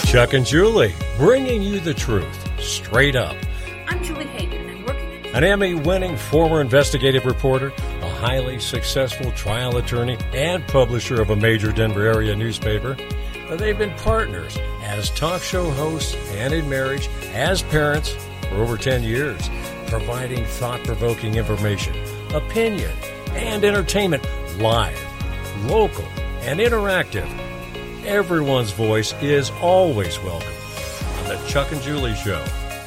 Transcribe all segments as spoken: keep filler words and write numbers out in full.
Chuck and Julie, bringing you the truth, straight up. I'm Julie Hayden, and I'm working at... An Emmy-winning former investigative reporter, a highly successful trial attorney, and publisher of a major Denver area newspaper. They've been partners as talk show hosts and in marriage, as parents for over ten years, providing thought-provoking information, opinion, and entertainment live, local, and interactive. Everyone's voice is always welcome on the Chuck and Julie Show.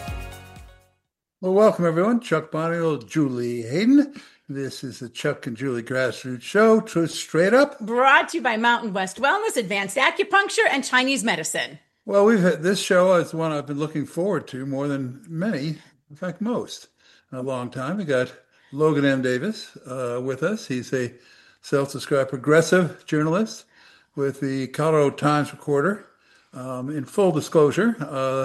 Well, welcome everyone. Chuck Bonneville, Julie Hayden. This is the Chuck and Julie Grassroots Show, Truth Straight Up. Brought to you by Mountain West Wellness, Advanced Acupuncture, and Chinese Medicine. Well, we've had this show is one I've been looking forward to more than many, in fact, most, in a long time. We got Logan M. Davis uh, with us. He's a self-described progressive journalist with the Colorado Times Recorder. Um, in full disclosure, uh,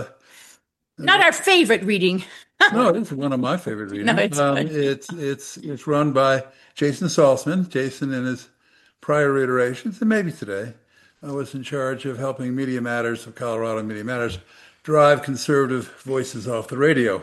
not our favorite reading. No, it's one of my favorite readings. No, it's, um, it's it's it's run by Jason Saltzman. Jason, in his prior iterations, and maybe today, uh, was in charge of helping Media Matters of Colorado Media Matters drive conservative voices off the radio.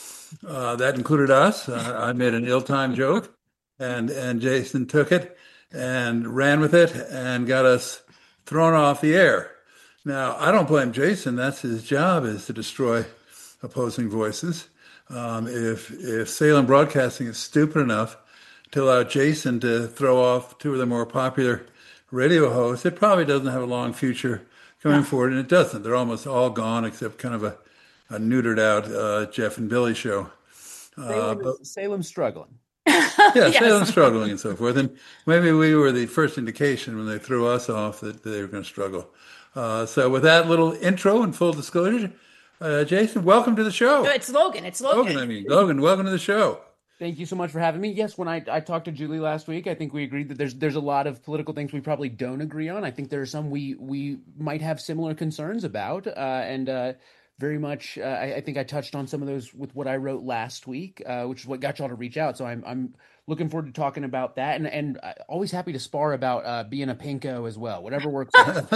Uh, that included us. Uh, I made an ill-timed joke, and and Jason took it and ran with it and got us thrown off the air. Now, I don't blame Jason. That's his job, is to destroy opposing voices. Um, if if Salem Broadcasting is stupid enough to allow Jason to throw off two of the more popular radio hosts, it probably doesn't have a long future going forward, and it doesn't. They're almost all gone except kind of a, a neutered out uh, Jeff and Billy show. Uh, Salem, but, Salem's struggling. Yeah, Yes. Salem's struggling and so forth. And maybe we were the first indication when they threw us off that they were going to struggle. Uh, so with that little intro and full disclosure, uh, Jason, welcome to the show. No, it's Logan. It's Logan. Logan, I mean, Logan, welcome to the show. Thank you so much for having me. Yes, when I, I talked to Julie last week, I think we agreed that there's there's a lot of political things we probably don't agree on. I think there are some we we might have similar concerns about, uh, and uh, very much. Uh, I, I think I touched on some of those with what I wrote last week, uh, which is what got y'all to reach out. So I'm I'm looking forward to talking about that, and and uh, always happy to spar about uh, being a pinko as well. Whatever works. We can do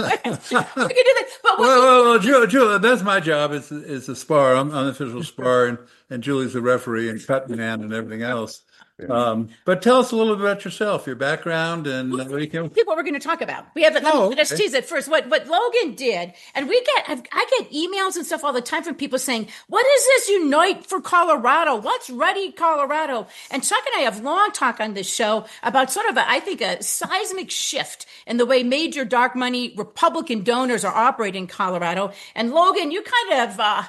that. But what, Well, well, well Julie, Julie, that's my job. Is is the spar. I'm unofficial spar, and, and Julie's the referee and cut man and everything else. Um, but tell us a little bit about yourself, your background, and uh, what you can. what we're going to talk about. We have. Let, Oh, me, let's okay. tease it first. What what Logan did, and we get. I've, I get emails and stuff all the time from people saying, "What is this Unite for Colorado? What's Ready Colorado?" And Chuck and I have long talked on this show about sort of a, I think, a seismic shift in the way major dark money Republican donors are operating in Colorado. And Logan, you kind of. Uh,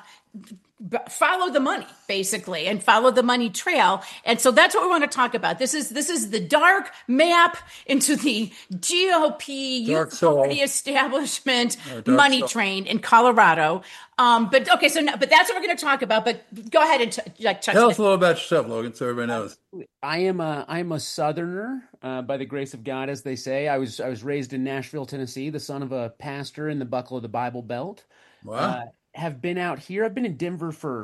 b- follow the money basically and follow the money trail. And so that's what we want to talk about. This is, this is the dark map into the G O P Dark youth soul. party establishment dark money soul. train in Colorado. Um, but okay, so no, but that's what we're going to talk about, but go ahead and t- like touch Tell it. us a little about yourself, Logan, so everybody knows. I am a I'm a Southerner uh, by the grace of God, as they say. I was I was raised in Nashville, Tennessee, the son of a pastor in the buckle of the Bible Belt. Wow. Uh, have been out here. I've been in Denver for,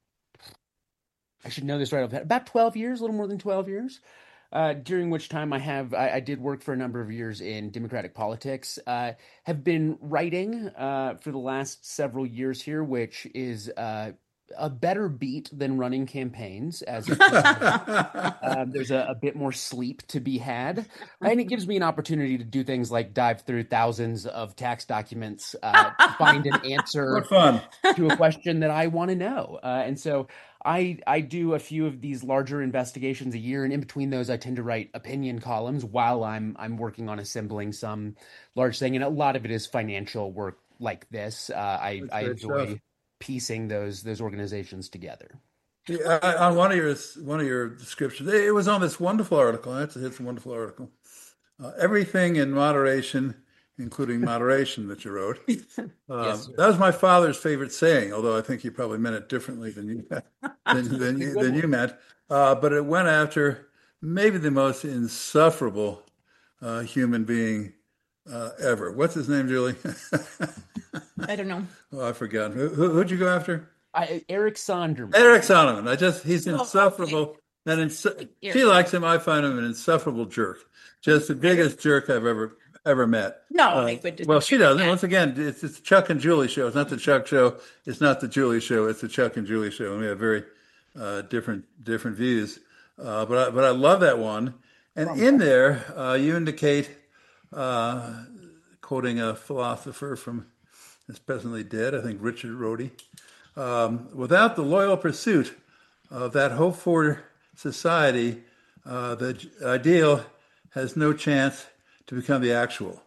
I should know this right off the head, about twelve years, a little more than twelve years. Uh, during which time I have I, I did work for a number of years in Democratic politics. Uh, have been writing uh, for the last several years here, which is uh, a better beat than running campaigns, as it um, there's a, a bit more sleep to be had, and it gives me an opportunity to do things like dive through thousands of tax documents uh, to find an answer What fun. to a question that I want to know. Uh, and so I I do a few of these larger investigations a year, and in between those, I tend to write opinion columns while I'm I'm working on assembling some large thing, and a lot of it is financial work like this. Uh, I That's I great enjoy stuff. piecing those those organizations together. Yeah, I- on one of your one of your descriptions, it was on this wonderful article. It's, it's a wonderful article. Uh, everything in moderation, including moderation, that you wrote. Um, Yes, sir. that was my father's favorite saying, although I think he probably meant it differently than you than, than you than you meant. Uh, but it went after maybe the most insufferable uh, human being uh, ever. What's his name, Julie? I don't know. Oh, I forgot. Who, who, who'd you go after? I, Eric Sonderman. Eric Sonderman. I just, he's Oh, insufferable. And ins- Eric. she likes him. I find him an insufferable jerk. Just the biggest jerk I've ever ever met. No, Uh, my goodness. well, she doesn't. Once again, it's, it's the Chuck and Julie show. It's not the Chuck show. It's not the Julie show. It's the Chuck and Julie show. And we have very uh, different different views. Uh, but I, but I love that one. And in there, uh, you indicate, uh, quoting a philosopher from is presently dead, I think Richard Rorty, um, without the loyal pursuit of that hope for society, uh, the ideal has no chance to become the actual.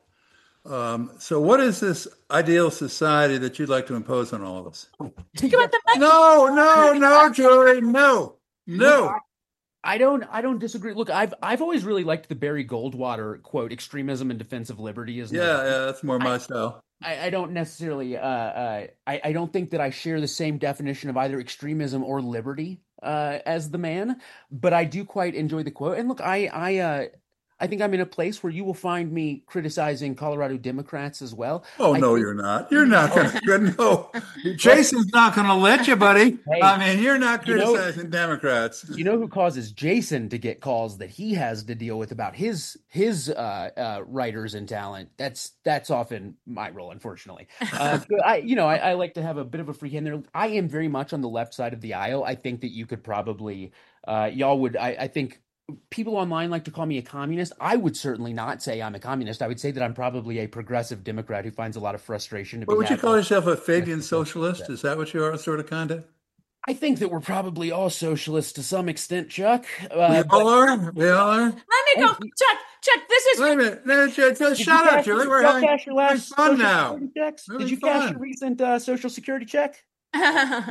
Um, so what is this ideal society that you'd like to impose on all of us? Think about the money. No, no, no, Julie, no, no. I don't I don't disagree. Look, I've I've always really liked the Barry Goldwater quote, extremism and defense of liberty is Yeah, yeah, that's more my I, style. I, I don't necessarily uh, uh I, I don't think that I share the same definition of either extremism or liberty uh as the man, but I do quite enjoy the quote. And look, I I uh I think I'm in a place where you will find me criticizing Colorado Democrats as well. Oh, I no, think, you're not. You're not going to. No. Jason's not going to let you, buddy. Hey, I mean, you're not criticizing you know, Democrats. You know who causes Jason to get calls that he has to deal with about his his uh, uh, writers and talent? That's that's often my role, unfortunately. Uh, I, you know, I, I like to have a bit of a free hand there. I am very much on the left side of the aisle. I think that you could probably, uh, y'all would, I, I think, people online like to call me a communist. I would certainly not say I'm a communist. I would say that I'm probably a progressive Democrat who finds a lot of frustration. To but be would you call with. yourself a Fabian socialist? Is that what you are, sort of, kind of? I think that we're probably all socialists to some extent, Chuck. Uh, we all are? We all are? Let me go. Chuck, Chuck, this is... Wait a minute. No, Chuck, shut up, Julie. We're having, cash your last fun now. Did you fun. cash your recent uh, Social Security check? No,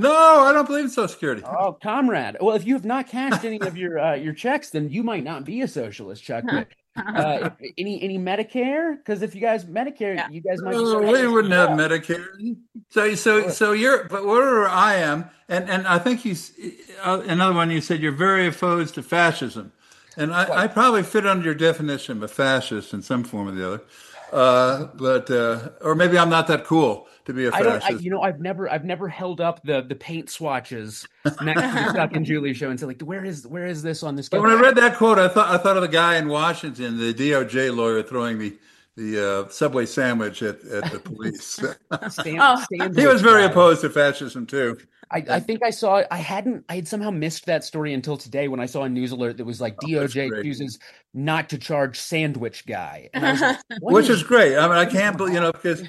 I don't believe in Social Security. Oh, comrade. Well, if you have not cashed any of your uh, your checks, then you might not be a socialist, Chuck. But, uh, if, any any Medicare? Because if you guys Medicare, yeah. you guys might. Oh, be we wouldn't have Medicare. So so so you're, but wherever I am, and and I think you, uh, another one you said you're very opposed to fascism, and I, right. I probably fit under your definition of a fascist in some form or the other. Uh, but uh, or maybe I'm not that cool to be a fascist. I don't, I, you know, I've never, I've never held up the the paint swatches next to the Chuck and Julie show and said, like, where is, where is this on this? But when I read that quote, I thought, I thought of the guy in Washington, the D O J lawyer, throwing the the uh, Subway sandwich at, at the police. Stand, oh. He was very opposed to fascism too. I, I think I saw I hadn't I had somehow missed that story until today when I saw a news alert that was like D O J oh, chooses not to charge sandwich guy, and I was like, which is, is great. I mean, I can't believe, you know, because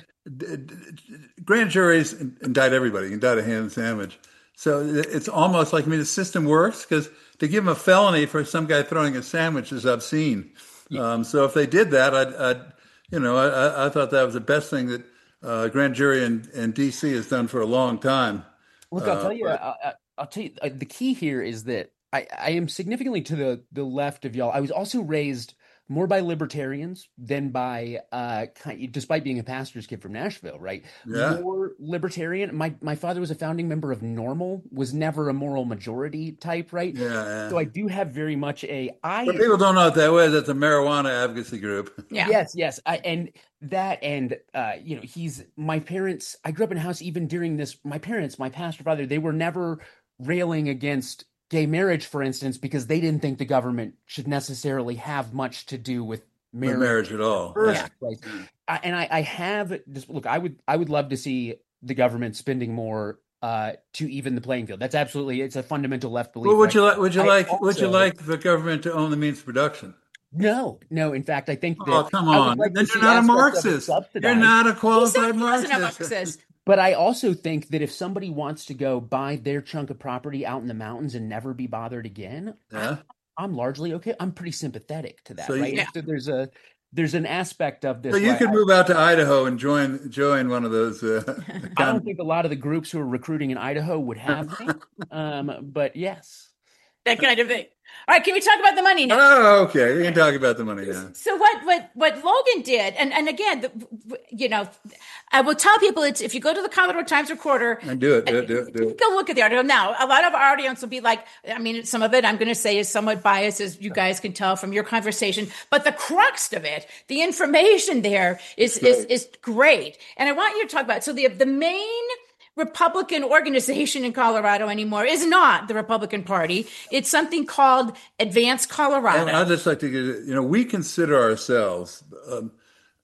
grand juries indict everybody, indict a ham sandwich. So it's almost like, I mean, the system works because to give him a felony for some guy throwing a sandwich is obscene. Yeah. Um, so if they did that, I'd, I'd you know, I, I thought that was the best thing that uh, grand jury in, in D C has done for a long time. Look, I'll tell you, uh, I, I'll tell you, uh, the key here is that I, I am significantly to the, the left of y'all. I was also raised more by libertarians than by, uh, despite being a pastor's kid from Nashville, right? Yeah. More libertarian. My my father was a founding member of NORML, was never a moral majority type, right? Yeah. yeah. So I do have very much a. I. But people don't know what that was. That's a marijuana advocacy group. Yeah. Yes, yes, I, and that, and uh, you know, he's my parents. I grew up in a house even during this. My parents, my pastor father, they were never railing against gay marriage, for instance, because they didn't think the government should necessarily have much to do with marriage, with marriage at all. First yeah. place. I, and I, I have just look. I would, I would love to see the government spending more uh, to even the playing field. That's absolutely, it's a fundamental left belief. Well, would right? you like? Would you I like? also, would you like the government to own the means of production? No, no. In fact, I think that. Oh, come on! Like then you're not a Marxist. You're not a qualified Marxist. A Marxist. But I also think that if somebody wants to go buy their chunk of property out in the mountains and never be bothered again, yeah. I, I'm largely okay. I'm pretty sympathetic to that, so right? You, so there's a there's an aspect of this. So you could I, move out to Idaho and join join one of those. Uh, I don't think a lot of the groups who are recruiting in Idaho would have me, um, but yes, that kind of thing. All right, can we talk about the money now? Oh, okay. We can talk about the money now. So what what what Logan did, and and again, the, you know, I will tell people it's if you go to the Colorado Times Recorder and do it, do it, do it, do it. Go look at the article. Now, a lot of our audience will be like, I mean, some of it I'm going to say is somewhat biased, as you guys can tell from your conversation, but the crux of it, the information there is is is great, and I want you to talk about. So the the main Republican organization in Colorado anymore is not the Republican Party. It's something called Advance Colorado. And I'd just like to get, you know, we consider ourselves um,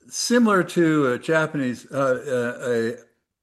similar to a Japanese uh, uh, a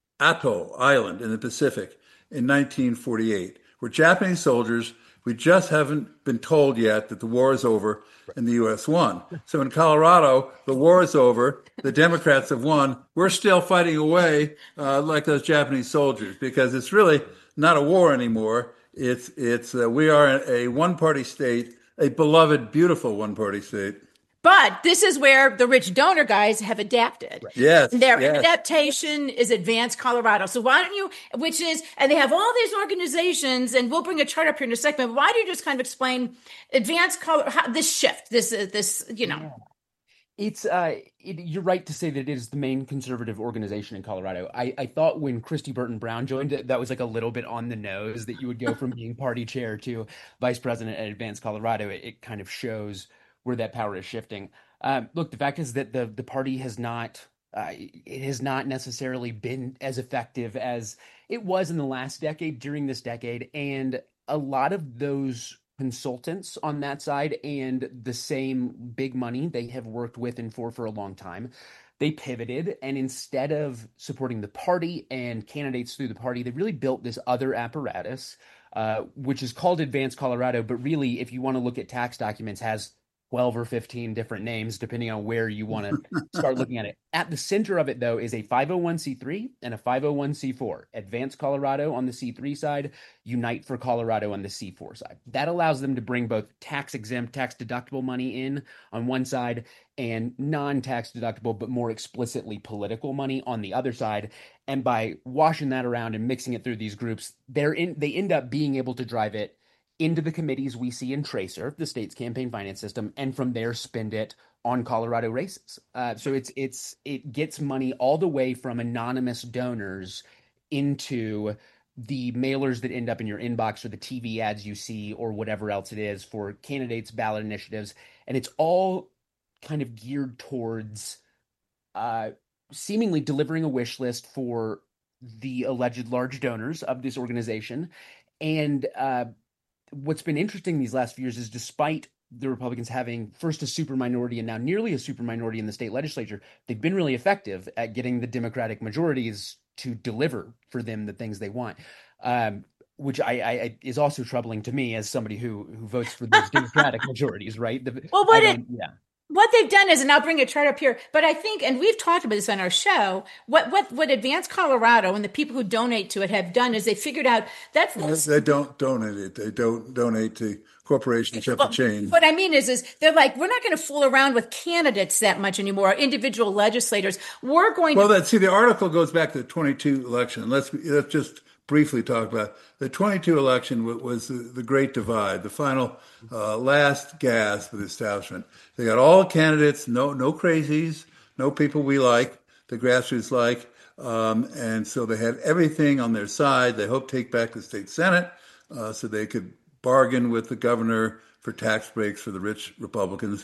atoll island in the Pacific in nineteen forty-eight, where Japanese soldiers, we just haven't been told yet that the war is over and the U S won. So in Colorado, the war is over. The Democrats have won. We're still fighting away uh, like those Japanese soldiers because it's really not a war anymore. It's it's uh, we are a one-party state, a beloved, beautiful one-party state. But this is where the rich donor guys have adapted. Yes. Their yes. adaptation is Advance Colorado. So why don't you, which is, and they have all these organizations, and we'll bring a chart up here in a second, but why don't you just kind of explain Advance Colorado, this shift, this, uh, this, you know. Yeah. It's, uh, it, you're right to say that it is the main conservative organization in Colorado. I, I thought when Christy Burton Brown joined, that was like a little bit on the nose that you would go from being party chair to vice president at Advance Colorado. It, it kind of shows where that power is shifting. Um, look, the fact is that the the party has not uh, it has not necessarily been as effective as it was in the last decade during this decade, and a lot of those consultants on that side and the same big money they have worked with and for for a long time, they pivoted, and instead of supporting the party and candidates through the party, they really built this other apparatus, uh, which is called Advance Colorado, but really, if you want to look at tax documents, has twelve or fifteen different names, depending on where you want to start looking at it. At the center of it, though, is a five oh one c three and a five oh one c four. Advance Colorado on the C three side, Unite for Colorado on the C four side. That allows them to bring both tax-exempt, tax-deductible money in on one side and non-tax deductible, but more explicitly political money on the other side. And by washing that around and mixing it through these groups, they're in, they end up being able to drive it into the committees we see in Tracer, the state's campaign finance system, and from there spend it on Colorado races. Uh, so it's it's it gets money all the way from anonymous donors into the mailers that end up in your inbox or the T V ads you see or whatever else it is for candidates, ballot initiatives. And it's all kind of geared towards uh, seemingly delivering a wish list for the alleged large donors of this organization. And uh, what's been interesting these last few years is despite the Republicans having first a super minority and now nearly a super minority in the state legislature, they've been really effective at getting the Democratic majorities to deliver for them the things they want, um, which I, I is also troubling to me as somebody who who votes for those Democratic majorities, right? The, well, what it, yeah. What they've done is, and I'll bring a chart up here, but I think, and we've talked about this on our show, what what what Advance Colorado and the people who donate to it have done is they figured out that's well, they don't donate it. They don't donate to corporations have well, to change. What I mean is, is they're like, we're not going to fool around with candidates that much anymore, individual legislators. We're going well, to. Well, that see, the article goes back to the twenty-two election. Let's let's just briefly talk about the twenty-two election. Was the, the great divide, the final uh, last gasp of the establishment. They got all candidates, no no crazies, no people we like, the grassroots like, um, and so they had everything on their side. They hoped to take back the state Senate uh, so they could bargain with the governor for tax breaks for the rich Republicans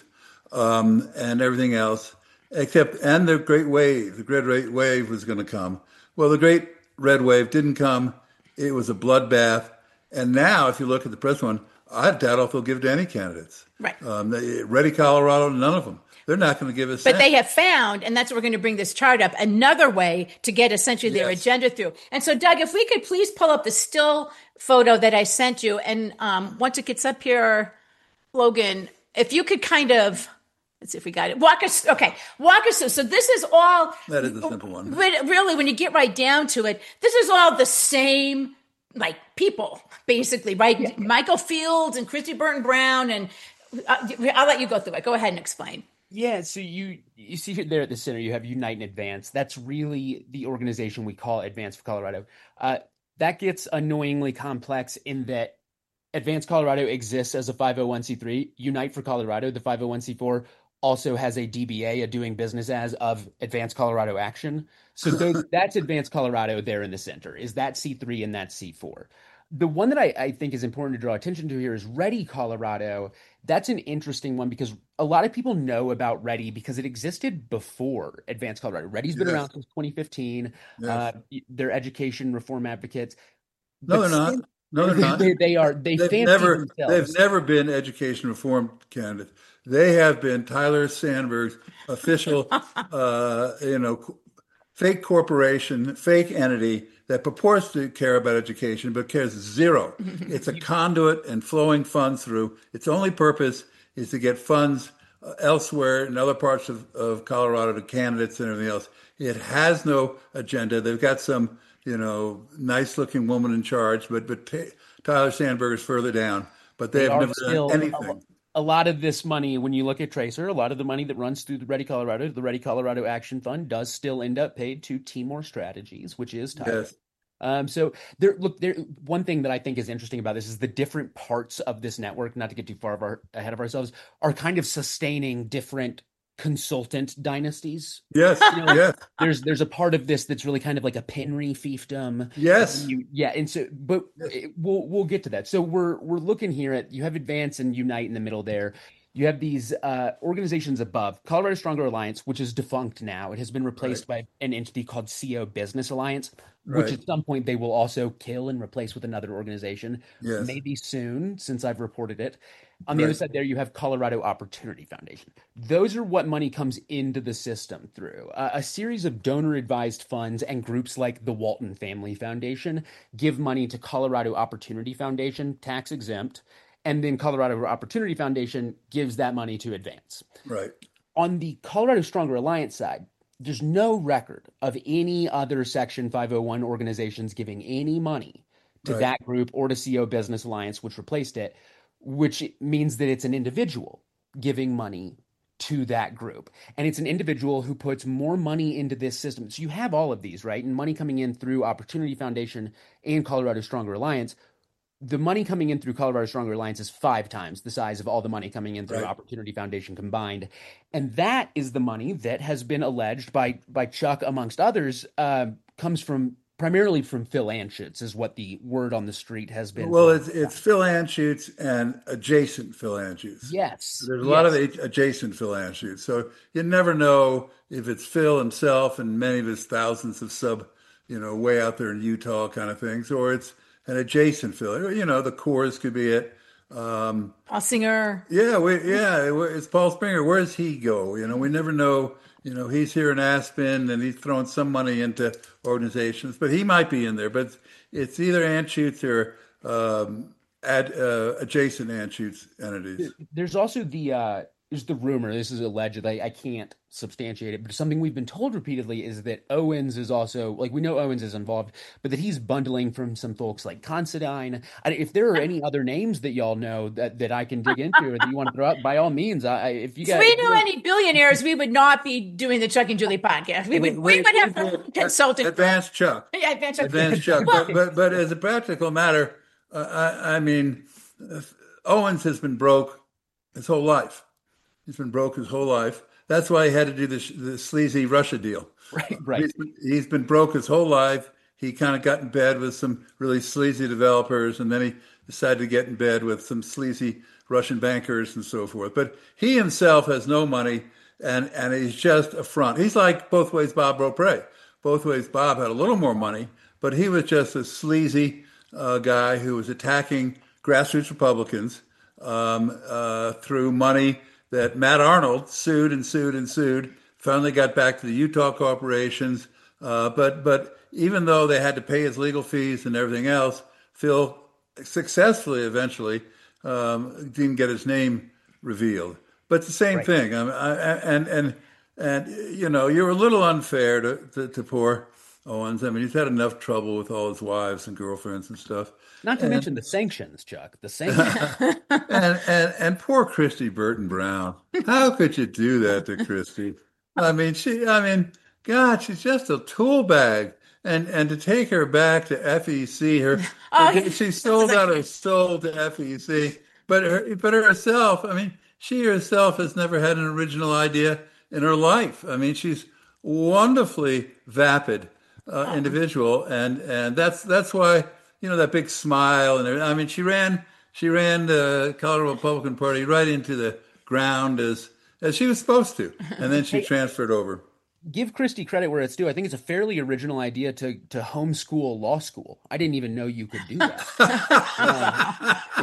um, and everything else, except, and the great wave, the great red wave was going to come. Well, the great red wave didn't come. It was a bloodbath. And now, if you look at the present one, I doubt if they'll give it to any candidates. Right. Um, they, Ready Colorado, none of them. They're not going to give us. But they have found, and that's what we're going to bring this chart up, another way to get essentially their yes. agenda through. And so, Doug, if we could please pull up the still photo that I sent you, and um, once it gets up here, Logan, if you could kind of, let's see if we got it. Walk us, okay, walk us through. So this is all. That is the simple one. Really, when you get right down to it, this is all the same, like, people, basically, right? Yeah. Michael Fields and Christy Burton Brown, and uh, I'll let you go through it. Go ahead and explain. Yeah, so you you see there at the center, you have Unite and Advance. That's really the organization we call Advance for Colorado. Uh, that gets annoyingly complex in that Advance Colorado exists as a five oh one c three. Unite for Colorado, the five oh one c four, also has a D B A, a doing business as, of Advance Colorado Action. So those, that's Advance Colorado there in the center, is that C three and that C four. The one that I, I think is important to draw attention to here is Ready Colorado. That's an interesting one because a lot of people know about Ready because it existed before Advance Colorado. Ready's been yes. around since twenty fifteen. Yes. Uh, they're education reform advocates. No, they're not. No, they're not. They, they are. They they've never. Themselves. They've never been education reform candidates. They have been Tyler Sandberg's official, uh, you know, fake corporation, fake entity that purports to care about education, but cares zero. It's a conduit and flowing funds through. Its only purpose is to get funds uh, elsewhere in other parts of, of Colorado to candidates and everything else. It has no agenda. They've got some, you know, nice looking woman in charge, but but t- Tyler Sandberg is further down. But they, they have never done anything. A lot of this money, when you look at Tracer, a lot of the money that runs through the Ready Colorado, the Ready Colorado Action Fund, does still end up paid to Timor Strategies, which is Tyler. Yes. Um, so there, look, there. One thing that I think is interesting about this is the different parts of this network, not to get too far of our, ahead of ourselves, are kind of sustaining different consultant dynasties. Yes, you know, yes. There's there's a part of this that's really kind of like a Penry fiefdom. Yes. You, yeah, and so, but it, we'll we'll get to that. So we're we're looking here at, you have Advance and Unite in the middle there. You have these uh, organizations above. Colorado Stronger Alliance, which is defunct now. It has been replaced right. by an entity called C O Business Alliance, which right. at some point they will also kill and replace with another organization. Yes. Maybe soon, since I've reported it. On the right. other side there, you have Colorado Opportunity Foundation. Those are what money comes into the system through. Uh, a series of donor-advised funds and groups like the Walton Family Foundation give money to Colorado Opportunity Foundation, tax exempt, and then Colorado Opportunity Foundation gives that money to Advance. Right. On the Colorado Stronger Alliance side, there's no record of any other Section five oh one organizations giving any money to right. that group or to C O Business Alliance, which replaced it, which means that it's an individual giving money to that group. And it's an individual who puts more money into this system. So you have all of these, right? And money coming in through Opportunity Foundation and Colorado Stronger Alliance. The money coming in through Colorado Stronger Alliance is five times the size of all the money coming in through right. Opportunity Foundation combined. And that is the money that has been alleged by by Chuck, amongst others, uh, comes from primarily from Phil Anschutz, is what the word on the street has been. Well, it's, it's Phil Anschutz and adjacent Phil Anschutz. Yes. There's a yes. lot of adjacent Phil Anschutz. So you never know if it's Phil himself and many of his thousands of sub, you know, way out there in Utah kind of things, or it's an adjacent Phil. You know, the Coors could be it. Um, Paul Singer. Yeah, we, yeah, it's Paul Springer. Where does he go? You know, we never know. You know, he's here in Aspen and he's throwing some money into organizations, but he might be in there. But it's either Anschutz or um, ad, uh, adjacent Anschutz entities. There's also the uh, there's the rumor. This is alleged. I, I can't substantiate it, but something we've been told repeatedly is that Owens is also, like, we know Owens is involved, but that he's bundling from some folks like Considine. I, if there are any other names that y'all know that, that I can dig into or that you want to throw out, by all means, I, if you guys, if we knew you know, any billionaires, we would not be doing the Chuck and Julie podcast. We would, we, we would have a consultant. Advanced Chuck. Yeah, Advanced Chuck. Advanced Chuck. but, but, but as a practical matter, uh, I, I mean, Owens has been broke his whole life. He's been broke his whole life. That's why he had to do this, this sleazy Russia deal. Right, right. He's been, he's been broke his whole life. He kind of got in bed with some really sleazy developers, and then he decided to get in bed with some sleazy Russian bankers and so forth. But he himself has no money, and, and he's just a front. He's like both ways Bob Beaupre. Both ways Bob had a little more money, but he was just a sleazy uh, guy who was attacking grassroots Republicans um, uh, through money that Matt Arnold sued and sued and sued, finally got back to the Utah corporations. Uh, but but even though they had to pay his legal fees and everything else, Phil successfully eventually um, didn't get his name revealed. But it's the same right. thing. I mean, I, and, and, and, you know, you're a little unfair to, to, to poor Owens. I mean, he's had enough trouble with all his wives and girlfriends and stuff. Not to and, mention the sanctions, Chuck. The sanctions. and, and and poor Christy Burton Brown. How could you do that to Christy? I mean, she. I mean, God, she's just a tool bag. And and to take her back to F E C, her, oh, her she sold out her soul to F E C. But her, but herself, I mean, she herself has never had an original idea in her life. I mean, she's wonderfully vapid uh, individual, and and that's that's why. You know, that big smile and everything. I mean, she ran she ran the Colorado Republican Party right into the ground as as she was supposed to, and then she transferred over. Give Christy credit where it's due. I think it's a fairly original idea to to homeschool law school. I didn't even know you could do that. uh, so,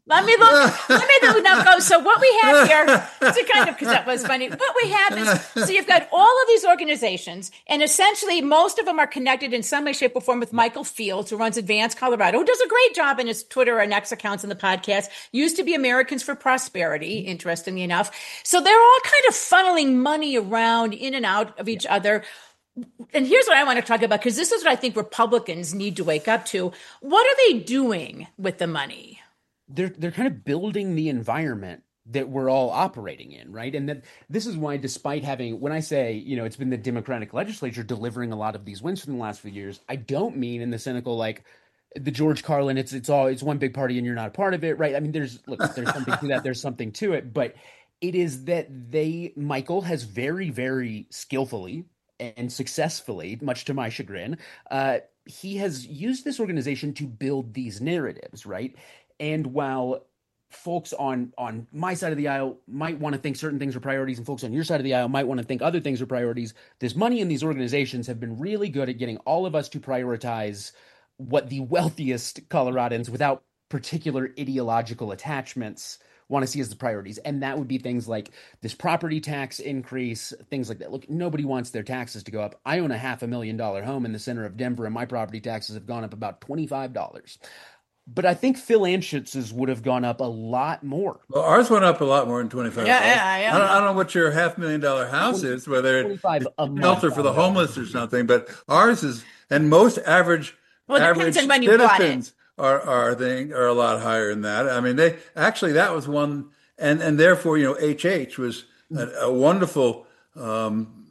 Let me look. Let me look now. Go. So what we have here, to kind of, because that was funny. What we have is, so you've got all of these organizations, and essentially most of them are connected in some way, shape, or form with Michael Fields, who runs Advance Colorado, who does a great job in his Twitter and X accounts and the podcast. Used to be Americans for Prosperity, interestingly enough. So they're all kind of funneling money around in and out of each other. And here's what I want to talk about, because this is what I think Republicans need to wake up to. What are they doing with the money? They're they're kind of building the environment that we're all operating in, right? And that this is why, despite having, when I say, you know, it's been the Democratic legislature delivering a lot of these wins for the last few years, I don't mean in the cynical, like the George Carlin, it's it's all it's one big party and you're not a part of it, right? I mean, there's look, there's something to that, there's something to it, but it is that they, Michael has very, very skillfully and successfully, much to my chagrin, uh, he has used this organization to build these narratives, right? And while folks on on my side of the aisle might want to think certain things are priorities and folks on your side of the aisle might want to think other things are priorities, this money in these organizations have been really good at getting all of us to prioritize what the wealthiest Coloradans without particular ideological attachments want to see as the priorities. And that would be things like this property tax increase, things like that. Look, nobody wants their taxes to go up. I own a half a million dollar home in the center of Denver, and my property taxes have gone up about twenty-five dollars. But I think Phil Anschitz's would have gone up a lot more. Well, ours went up a lot more than twenty-five dollars. Yeah, yeah, yeah. I don't, I don't know what your half million dollar house twenty, is, whether it's shelter for the month. homeless or something, but ours is, and most average Well, it average depends on when you bought it. citizens are are thing are a lot higher than that. I mean, they actually that was one, and and therefore, you know, H H was a, a wonderful um,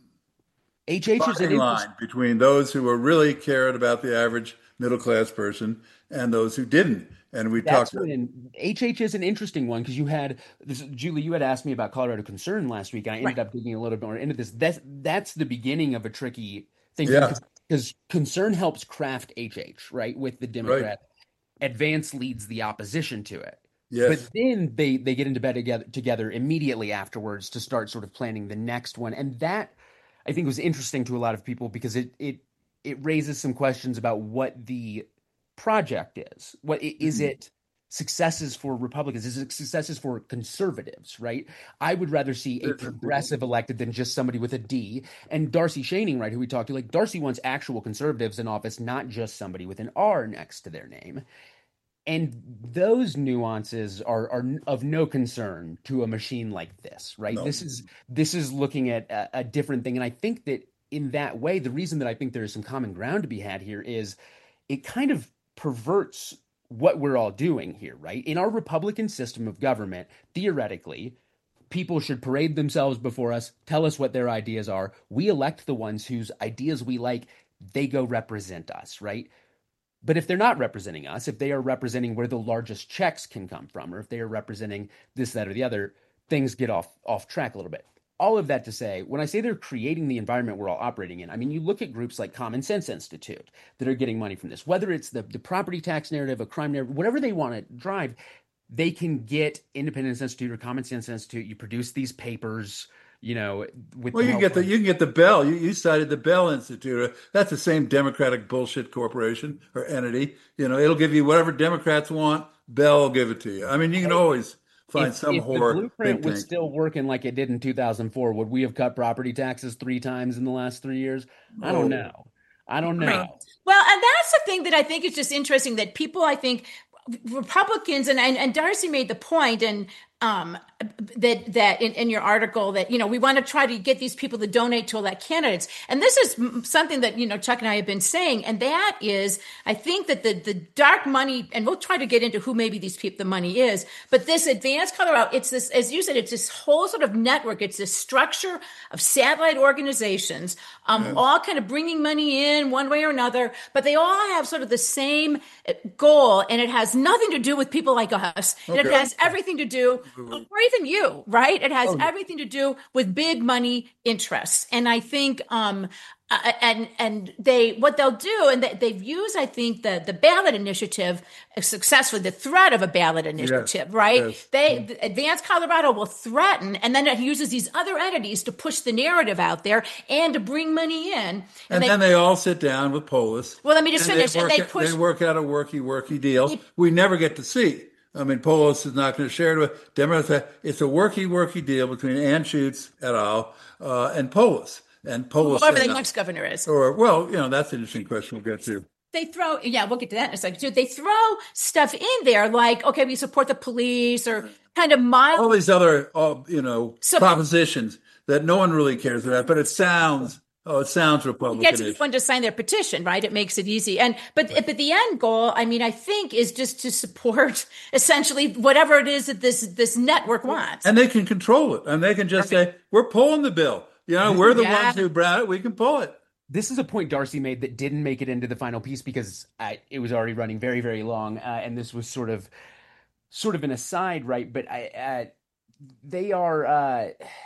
H H is an line between those who were really cared about the average middle class person and those who didn't. And we That's talked. when H H is an interesting one because you had this, Julie. You had asked me about Colorado Concern last week, and I ended Right. up digging a little bit more into this. That's that's the beginning of a tricky thing Yeah. because Concern helps craft H H, right, with the Democrat. Advance leads the opposition to it. Yes. But then they they get into bed together, together immediately afterwards to start sort of planning the next one, and that I think was interesting to a lot of people because it it it raises some questions about what the project is. What is it? Successes for Republicans? Is it successes for conservatives? Right? I would rather see a progressive elected than just somebody with a D. And Darcy Schoening, right, who we talked to, like Darcy wants actual conservatives in office, not just somebody with an R next to their name. And those nuances are, are of no concern to a machine like this, right? No. This is this is looking at a, a different thing. And I think that in that way, the reason that I think there is some common ground to be had here is it kind of perverts what we're all doing here, right? In our Republican system of government, theoretically, people should parade themselves before us, tell us what their ideas are. We elect the ones whose ideas we like. They go represent us, right? But if they're not representing us, if they are representing where the largest checks can come from, or if they are representing this, that, or the other, things get off off track a little bit. All of that to say, when I say they're creating the environment we're all operating in, I mean, you look at groups like Common Sense Institute that are getting money from this, whether it's the, the property tax narrative, a crime narrative, whatever they want to drive, they can get Independence Institute or Common Sense Institute. You produce these papers, you know, with Well, the you can help get the of- you can get the Bell. You, you cited the Bell Institute. That's the same Democratic bullshit corporation or entity. You know, it'll give you whatever Democrats want. Bell will give it to you. I mean, you can always find if, some if horror the blueprint think was tank. still working like it did in two thousand four, would we have cut property taxes three times in the last three years? I Oh. don't know. I don't know. Right. Well, and that's the thing that I think is just interesting that people, I think, Republicans, and, and, and Darcy made the point, and um, that that in, in your article that, you know, we want to try to get these people to donate to elect candidates. And this is m- something that, you know, Chuck and I have been saying, and that is, I think that the the dark money, and we'll try to get into who maybe these people, the money is, but this Advanced Colorado, it's this, as you said, it's this whole sort of network. It's this structure of satellite organizations, um, Yes. all kind of bringing money in one way or another, but they all have sort of the same goal, and it has nothing to do with people like us. And it Okay. has everything to do, or even you, right? It has everything to do with big money interests. And I think, um, uh, and and they what they'll do, and they, they've used, I think, the the ballot initiative successfully, the threat of a ballot initiative, right? yes. They the Advanced Colorado will threaten, and then it uses these other entities to push the narrative out there and to bring money in. And they- then they all sit down with Polis. Well, let me just and finish. They And work, they out- push- they work out a worky, worky deal. We never get to see. I mean, Polis is not going to share it with Democrats. It's a worky, worky deal between Anschutz et al. Uh, and Polis. And Polis. Whoever the next governor is. Or, well, you know, that's an interesting question we'll get to. They throw, yeah, we'll get to that in a second too. They throw stuff in there like, okay, we support the police or kind of mild. All these other, uh, you know, so, propositions that no one really cares about, but it sounds, oh, it sounds Republican. It gets everyone to sign their petition, right? It makes it easy. And, but, right. but the end goal, I mean, I think is just to support essentially whatever it is that this, this network wants. And they can control it. And they can just okay. say, we're pulling the bill. You know, we're the yeah. ones who brought it. We can pull it. This is a point Darcy made that didn't make it into the final piece because I, it was already running very, very long, uh, and this was sort of, sort of an aside, right? But I, uh, they are, uh,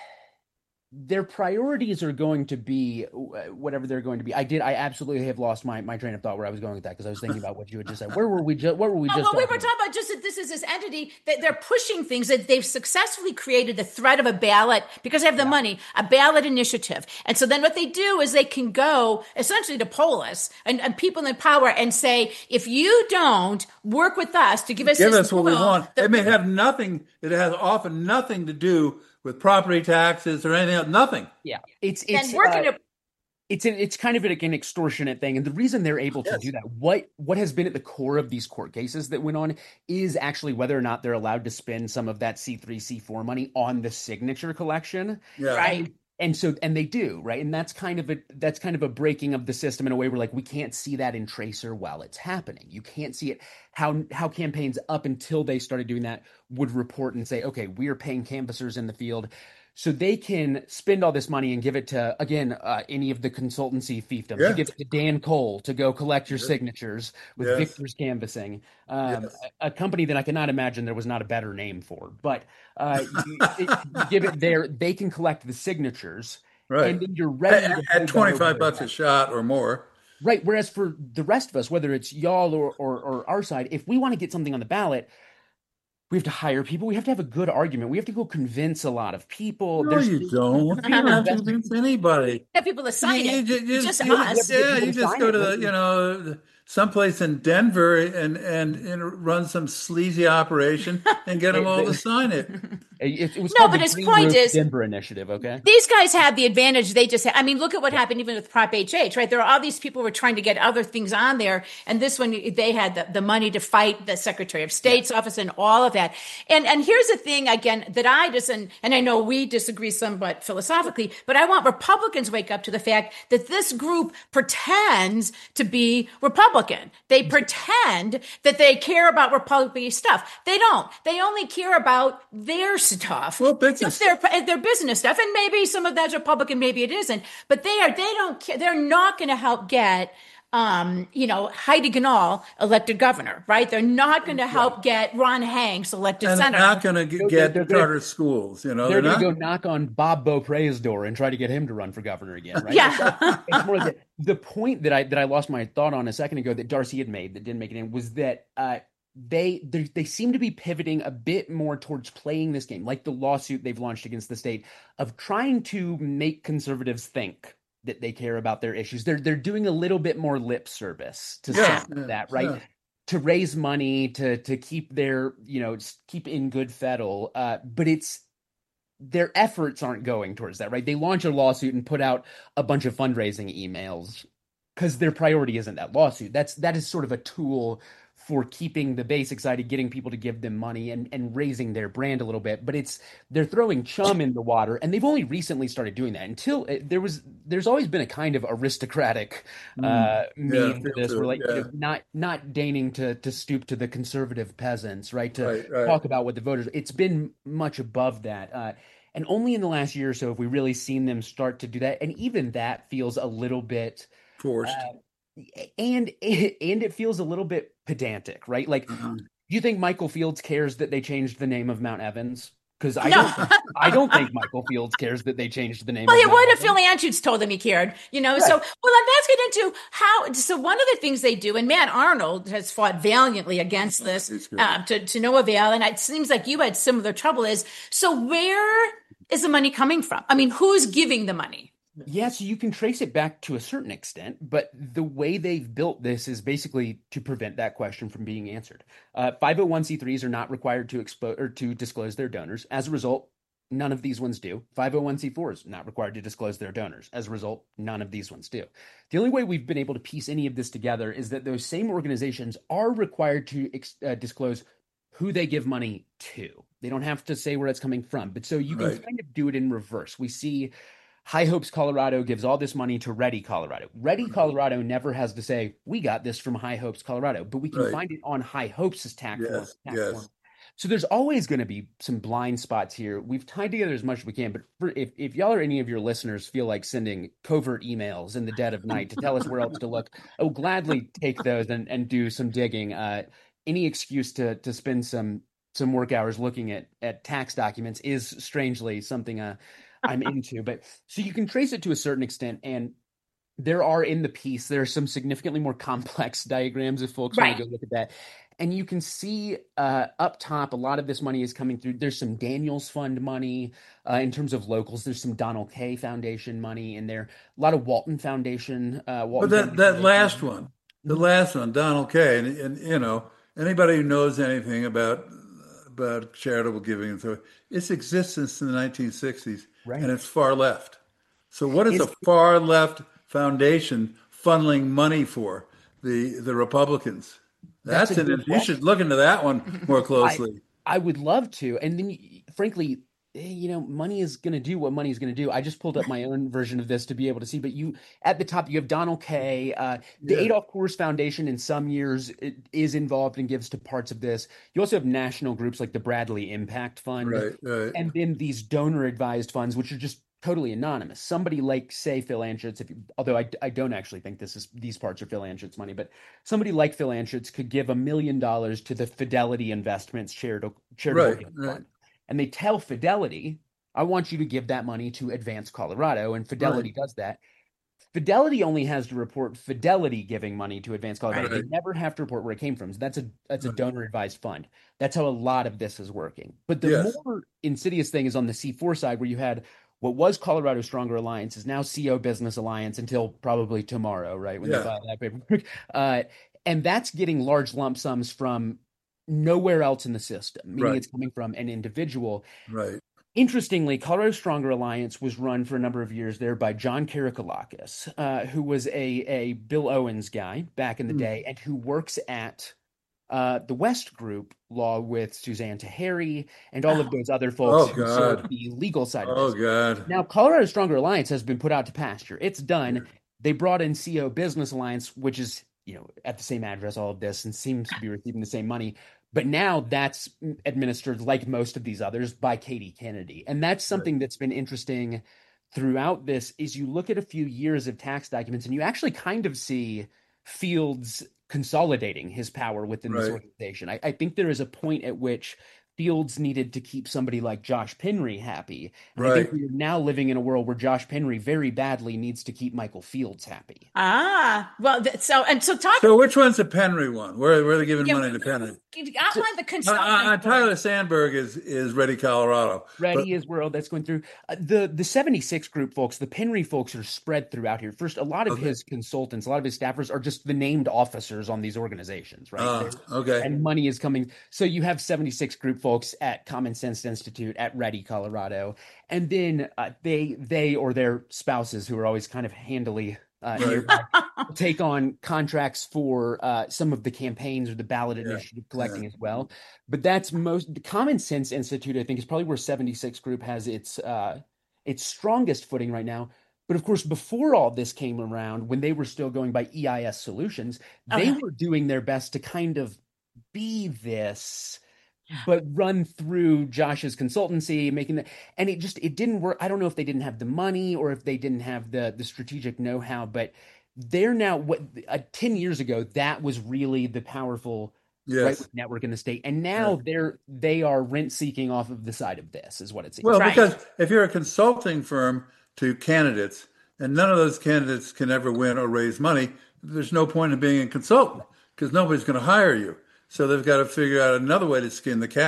their priorities are going to be whatever they're going to be. I did. I absolutely have lost my, my train of thought where I was going with that because I was thinking about what you had just said. Where were we? Just what were we oh, just? Well, we were talking about just that this is this entity that they're pushing things that they've successfully created the threat of a ballot because they have the yeah. money, a ballot initiative, and so then what they do is they can go essentially to Polis and, and people in power and say, if you don't work with us to give us give this us what bill, we want, the, it may have nothing. It has often nothing to do with property taxes or anything else, nothing. Yeah, it's it's and we're uh, gonna. It's an, it's kind of like an extortionate thing, and the reason they're able to yes. do that, what what has been at the core of these court cases that went on, is actually whether or not they're allowed to spend some of that C three, C four money on the signature collection, yeah. right? And so, and they do, right? And that's kind of a that's kind of a breaking of the system in a way where, like, we can't see that in Tracer while it's happening. You can't see it how how campaigns up until they started doing that would report and say, okay, we are paying canvassers in the field. So they can spend all this money and give it to, again, uh, any of the consultancy fiefdoms. Yeah. You give it to Dan Cole to go collect your yeah. signatures with yes. Victor's Canvassing, um, yes. a, a company that I cannot imagine there was not a better name for. But uh, you, it, you give it there, they can collect the signatures. Right. And then you're ready at, at twenty-five bucks a shot or more. Right. Whereas for the rest of us, whether it's y'all or, or, or our side, if we want to get something on the ballot, we have to hire people. We have to have a good argument. We have to go convince a lot of people. No, There's, you don't. You don't have to convince anybody. Have people to sign you, it. You, you, just you, us. Yeah, you just go to the, you know, someplace in Denver and, and and run some sleazy operation and get them all to sign it. It, it was no, but his point is Denver Initiative. Okay, these guys have the advantage. They just, have, I mean, look at what yeah. happened even with Prop H H, right? There are all these people who were trying to get other things on there, and this one they had the, the money to fight the Secretary of State's yeah. office and all of that. And and here's the thing again that I just and and I know we disagree somewhat philosophically, but I want Republicans to wake up to the fact that this group pretends to be Republican. They pretend that they care about Republican stuff. They don't. They only care about their stuff. Well, business. Their, their business stuff. And maybe some of that's Republican, maybe it isn't. But they are, they don't care. They're not going to help get, um, you know, Heidi Ganahl elected governor, right? They're not going to help get Ron Hanks elected and senator. They're not going to get they're, they're, charter they're, schools, you know. They're, they're going to go knock on Bob Beaupre's door and try to get him to run for governor again, right? Yeah. It's, it's more like the, the point that I that I lost my thought on a second ago that Darcy had made that didn't make it in was that uh, they they seem to be pivoting a bit more towards playing this game, like the lawsuit they've launched against the state, of trying to make conservatives think that they care about their issues. They're they're doing a little bit more lip service to yeah, some of yeah, that, right? Yeah. To raise money, to to keep their, you know, keep in good fettle. Uh, but it's their efforts aren't going towards that, right? They launch a lawsuit and put out a bunch of fundraising emails because their priority isn't that lawsuit. That's that is sort of a tool for keeping the base excited, getting people to give them money and, and raising their brand a little bit. But it's they're throwing chum in the water, and they've only recently started doing that. Until it, there was, there's always been a kind of aristocratic uh, mm. meme yeah, to this, too. where like yeah. you know, not not deigning to to stoop to the conservative peasants, right? To right, right. talk about what the voters. It's been much above that. Uh, and only in the last year or so have we really seen them start to do that. And even that feels a little bit forced. Uh, And and it feels a little bit pedantic, right? Like, mm-hmm. do you think Michael Fields cares that they changed the name of Mount Evans? Because I no. don't, I don't think Michael Fields cares that they changed the name. Well, of he Mount would if Evans. Phil Anschutz told him he cared, you know. Right. So, well, let's get into how. So, one of the things they do, and Matt Arnold has fought valiantly against this uh, to to no avail, and it seems like you had similar trouble. Is so where is the money coming from? I mean, who's giving the money? Yeah, so you can trace it back to a certain extent, but the way they've built this is basically to prevent that question from being answered. Uh, five oh one c threes are not required to expo- or to disclose their donors. As a result, none of these ones do. five oh one c fours not required to disclose their donors. As a result, none of these ones do. The only way we've been able to piece any of this together is that those same organizations are required to ex- uh, disclose who they give money to. They don't have to say where it's coming from, but so you can Right. kind of do it in reverse. We see High Hopes Colorado gives all this money to Ready Colorado. Ready Colorado never has to say, we got this from High Hopes Colorado, but we can Right. find it on High Hopes' tax form. Yes, tax yes. form. So there's always going to be some blind spots here. We've tied together as much as we can, but for, if, if y'all or any of your listeners feel like sending covert emails in the dead of night to tell us where else to look, I'll gladly take those and, and do some digging. Uh, any excuse to to spend some some work hours looking at at tax documents is strangely something uh, I'm into. But so you can trace it to a certain extent, and there are in the piece there are some significantly more complex diagrams if folks Right. want to go look at that. And you can see uh, up top, a lot of this money is coming through. There's some Daniels Fund money uh, in terms of locals. There's some Donald K. Foundation money in there. A lot of Walton Foundation. Uh, Walton But that, Foundation that last money. one, the last one, Donald K. And, and you know, anybody who knows anything about about charitable giving and so its existence in the nineteen sixties, Right. and it's far left. So what is Is a far left foundation funneling money for? The the Republicans. That's That's a an good you should question. look into that one more I closely. I would love to. And then, y- frankly, eh, you know, money is going to do what money is going to do. I just pulled up my own version of this to be able to see. But you, at the top, you have Donald K. Uh, the Yeah, Adolf Coors Foundation, in some years, it is involved and gives to parts of this. You also have national groups like the Bradley Impact Fund, right, right, and then these donor-advised funds, which are just totally anonymous. Somebody like, say, Phil Anschutz, if you, although I, I don't actually think this is these parts are Phil Anschutz money, but somebody like Phil Anschutz could give a million dollars to the Fidelity Investments charitable charitable right, gift right, fund, and they tell Fidelity, "I want you to give that money to Advance Colorado," and right, Fidelity does that. Fidelity only has to report Fidelity giving money to Advance Colorado. Right. They right, never have to report where it came from. So that's a that's a right. donor advised fund. That's how a lot of this is working. But the Yes, more insidious thing is on the C four side, where you had what was Colorado Stronger Alliance is now C O Business Alliance until probably tomorrow, right? When they yeah, file that paperwork. Uh, and that's getting large lump sums from nowhere else in the system, meaning right, it's coming from an individual. right. Interestingly, Colorado Stronger Alliance was run for a number of years there by John Karakalakis, uh, who was a, a Bill Owens guy back in the Hmm. day and who works at uh, the West Group Law with Suzanne Taheri and all of Oh, those other folks Oh who serve God, the legal side of oh this. God, Now, Colorado Stronger Alliance has been put out to pasture. It's done. They brought in C O Business Alliance, which is, you know, at the same address, all of this, and seems to be receiving the same money. But now that's administered, like most of these others, by Katie Kennedy. And that's right, something that's been interesting throughout this is you look at a few years of tax documents and you actually kind of see Fields consolidating his power within this right. organization. I, I think there is a point at which Fields needed to keep somebody like Josh Penry happy. And I think Right. we're now living in a world where Josh Penry very badly needs to keep Michael Fields happy. ah, well, th- so and so talk. So which one's the Penry one? Where where are they giving Yeah, money to Penry? outline the Uh, consultant. uh, uh, Tyler Sandberg is is Ready Colorado, but Ready is where all that's going through. Uh, the the seventy-six group folks, the Penry folks are spread throughout here. First, a lot of okay, his consultants, a lot of his staffers are just the named officers on these organizations, right? uh, They're- okay, and money is coming. So you have seventy-six group folks at Common Sense Institute at Ready Colorado, and then uh, they they or their spouses who are always kind of handily uh, right, nearby take on contracts for uh, some of the campaigns or the ballot yeah, initiative yeah, collecting as well. But that's most the Common Sense Institute, I think, is probably where seventy-six Group has its uh, its strongest footing right now. But of course, before all this came around, when they were still going by E I S Solutions, they Okay. were doing their best to kind of be this, but run through Josh's consultancy, making the and it just it didn't work. I don't know if they didn't have the money or if they didn't have the the strategic know-how, but they're now what uh, ten years ago that was really the powerful right yes, network in the state, and yeah. now they're they are rent seeking off of the side of this is what it seems Well, like. Right. because if you're a consulting firm to candidates and none of those candidates can ever win or raise money, there's no point in being a consultant because nobody's going to hire you. So they've got to figure out another way to skin the cat.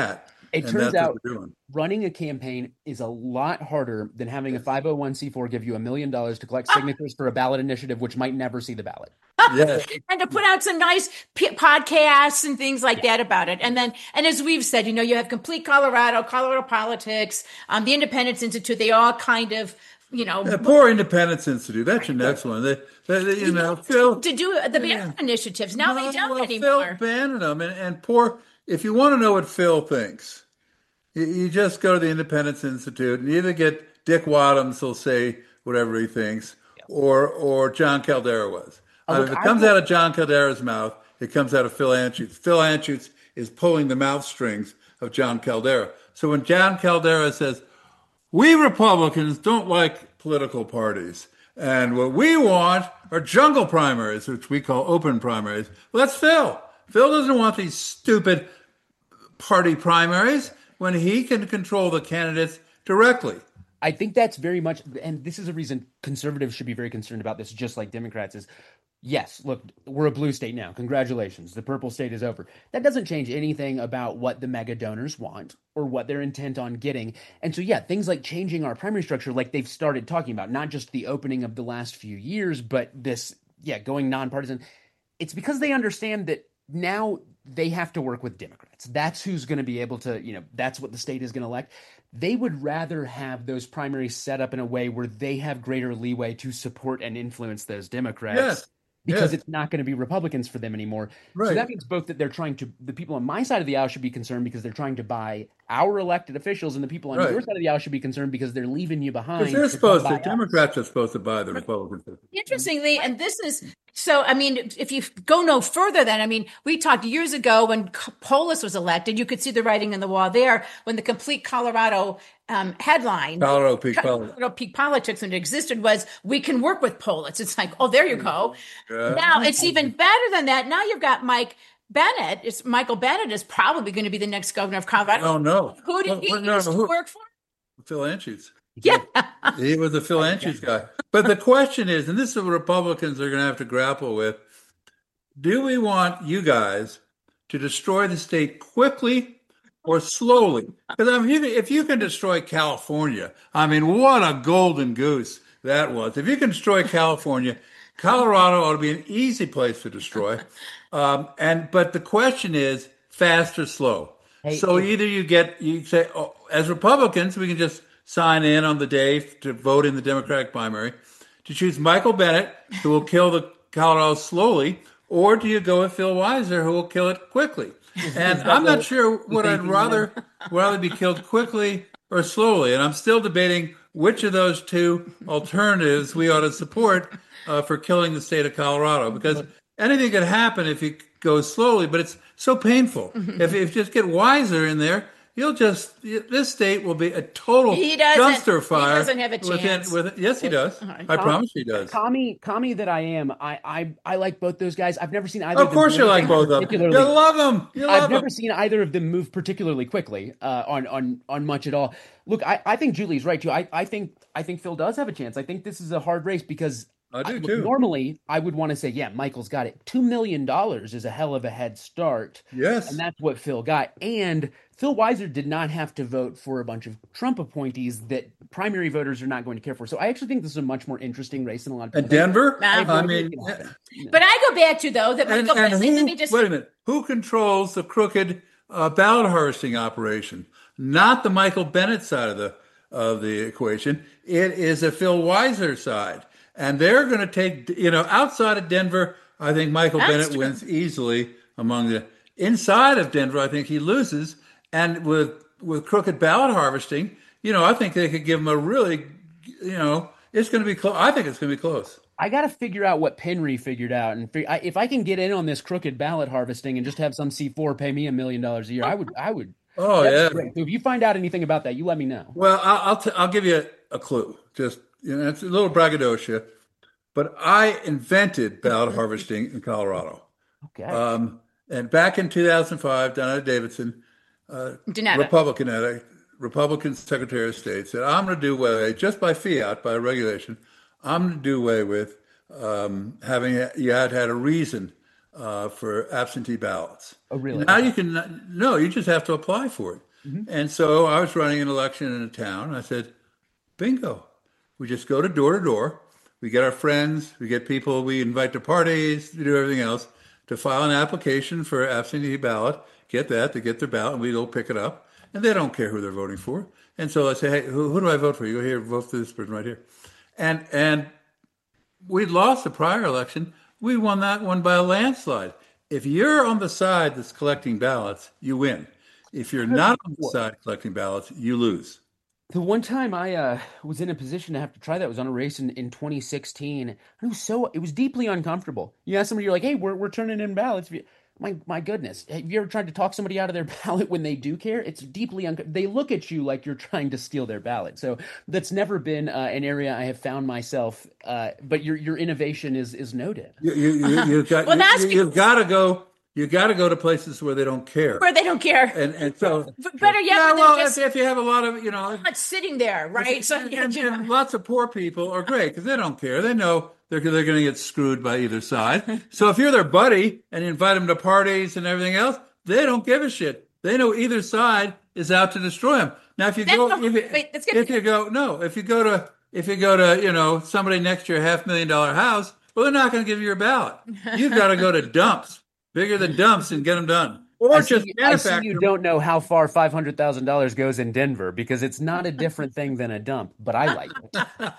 It and turns that's out what they're doing. running a campaign is a lot harder than having a five oh one c four give you a million dollars to collect signatures for a ballot initiative, which might never see the ballot. Yes. And to put out some nice p- podcasts and things like that about it. And then, and as we've said, you know, you have Complete Colorado, Colorado Politics, um, the Independence Institute, they all kind of, you know. Yeah, poor Independence Institute. That's your next one. They, they, they you know, Phil. To do the yeah. ballot initiatives. Now no, they don't well, anymore. Phil banned them. And, and poor, if you want to know what Phil thinks, you, you just go to the Independence Institute and either get Dick Wadhams will say whatever he thinks, yeah. or or John Caldera was. Oh, uh, look, if it I comes will... out of John Caldera's mouth, it comes out of Phil Anschutz. Phil Anschutz is pulling the mouth strings of John Caldera. So when John Caldera says, we Republicans don't like political parties, and what we want are jungle primaries, which we call open primaries, well, that's Phil. Phil doesn't want these stupid party primaries when he can control the candidates directly. I think that's very much, and this is a reason conservatives should be very concerned about this, just like Democrats is, yes, look, we're a blue state now. Congratulations. The purple state is over. That doesn't change anything about what the mega donors want or what they're intent on getting. And so, yeah, things like changing our primary structure, like they've started talking about, not just the opening of the last few years, but this, yeah, going nonpartisan. It's because they understand that now they have to work with Democrats. That's who's going to be able to, you know, that's what the state is going to elect. They would rather have those primaries set up in a way where they have greater leeway to support and influence those Democrats. Yes. Because yes. it's not going to be Republicans for them anymore. Right. So that means both that they're trying to, the people on my side of the aisle should be concerned because they're trying to buy our elected officials, and the people on right. your side of the aisle should be concerned because they're leaving you behind. They're supposed to, to Democrats are supposed to buy the Republicans. Interestingly, and this is, so, I mean, if you go no further then, I mean, we talked years ago when Polis was elected, you could see the writing on the wall there when the Complete Colorado um, headline, Colorado Peak Politics. Colorado Peak Politics, when it existed, was, we can work with Polis. It's like, oh, there you go. Yeah. Now it's even better than that. Now you've got Mike Bennett. It's Michael Bennett is probably going to be the next governor of Colorado. Oh, no. Who did well, he well, no, used no, to who? work for? Phil Anschutz. Yeah. He was a Phil Anschutz guy. But the question is, and this is what Republicans are going to have to grapple with, do we want you guys to destroy the state quickly or slowly? Because I mean, if you can destroy California, I mean, what a golden goose that was. If you can destroy California, Colorado ought to be an easy place to destroy. Um, and but the question is, fast or slow? Hey, so hey. either you get, you say, oh, as Republicans, we can just sign in on the day to vote in the Democratic primary to choose Michael Bennett, who will kill the Colorado slowly, or do you go with Phil Weiser, who will kill it quickly? And I'm not sure what I'd rather rather be killed quickly or slowly. And I'm still debating which of those two alternatives we ought to support uh, for killing the state of Colorado, because anything could happen if you go slowly, but it's so painful. If, if you just get Weiser in there, you'll just, this state will be a total dumpster fire. He doesn't have a chance. Within, with, yes, he does. Right. I Com- promise he does. Commie, commie that I am, I, I I like both those guys. I've never seen either of, of them. Of course you like both of them. You love them. You love I've them. never seen either of them move particularly quickly uh, on, on, on much at all. Look, I, I think Julie's right, too. I, I think I think Phil does have a chance. I think this is a hard race because I do, I, too. Normally, I would want to say, yeah, Michael's got it. two million dollars is a hell of a head start. Yes. And that's what Phil got. And Phil Weiser did not have to vote for a bunch of Trump appointees that primary voters are not going to care for. So I actually think this is a much more interesting race than a lot of people. And Denver? I, I mean, but I go back to, though, that and, Michael and who, let me just, wait a minute. Who controls the crooked uh, ballot harvesting operation? Not the Michael Bennett side of the of the equation. It is a Phil Weiser side. And they're going to take, you know, outside of Denver, I think Michael That's Bennett true. wins easily among the, inside of Denver, I think he loses. And with, with crooked ballot harvesting, you know, I think they could give him a really, you know, it's going to be close. I think it's going to be close. I got to figure out what Penry figured out. And fig- I, if I can get in on this crooked ballot harvesting and just have some C four pay me a million dollars a year, I would, I would. Oh, yeah. Great. So if you find out anything about that, you let me know. Well, I'll, I'll, t- I'll give you a, a clue. Just, you know, it's a little braggadocio, but I invented ballot harvesting in Colorado. Okay. Um, and back in two thousand five, Donna Davidson, uh, Donetta. Republican, at a Republican Secretary of State, said, I'm going to do away, just by fiat, by regulation, I'm going to do away with um, having, you had had a reason uh, for absentee ballots. Oh, really? Now you can, no, you just have to apply for it. Mhm. And so I was running an election in a town. And I said, bingo. We just go to door to door. We get our friends, we get people we invite to parties, we do everything else to file an application for absentee ballot, get that, they get their ballot, and we go pick it up. And they don't care who they're voting for. And so I say, hey, who, who do I vote for? You go here, vote for this person right here. And and we'd lost the prior election. We won that one by a landslide. If you're on the side that's collecting ballots, you win. If you're not on the side collecting ballots, you lose. The one time I uh, was in a position to have to try that was on a race in, in twenty sixteen. And it was so it was deeply uncomfortable. You ask somebody, you're like, "Hey, we're we're turning in ballots." My my goodness, have you ever tried to talk somebody out of their ballot when they do care? It's deeply uncomfortable. They look at you like you're trying to steal their ballot. So that's never been uh, an area I have found myself. Uh, but your your innovation is is noted. You you you you've got Well, that's you, you've got to go. You got to go to places where they don't care. Where they don't care. And and so Better yet, yeah, when well, they're just if, if you have a lot of you know, not sitting there, right? So and, you and, know, and lots of poor people are great because they don't care. They know they're they're going to get screwed by either side. So if you're their buddy and you invite them to parties and everything else, they don't give a shit. They know either side is out to destroy them. Now, if you That's go, not- if, you, wait, that's good. if you go, no, if you go to, if you go to, you know, somebody next to your half million dollar house, well, they're not going to give you your ballot. You've got to go to dumps, bigger than dumps, and get them done. Or I see, just you- I see manufacture you them. don't know how far five hundred thousand dollars goes in Denver because it's not a different thing than a dump, but I like it.